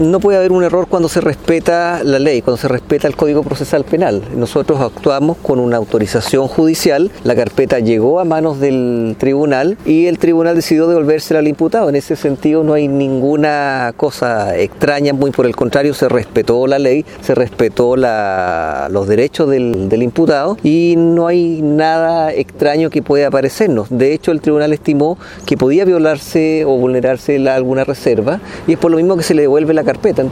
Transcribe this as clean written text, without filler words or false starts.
No puede haber un error cuando se respeta la ley, cuando se respeta el Código Procesal Penal. Nosotros actuamos con una autorización judicial, la carpeta llegó a manos del tribunal y el tribunal decidió devolvérsela al imputado. En ese sentido no hay ninguna cosa extraña, muy por el contrario, se respetó la ley, se respetó los derechos del imputado y no hay nada extraño que pueda parecernos. De hecho, el tribunal estimó que podía violarse o vulnerarse alguna reserva y es por lo mismo que se le devuelve la carpeta.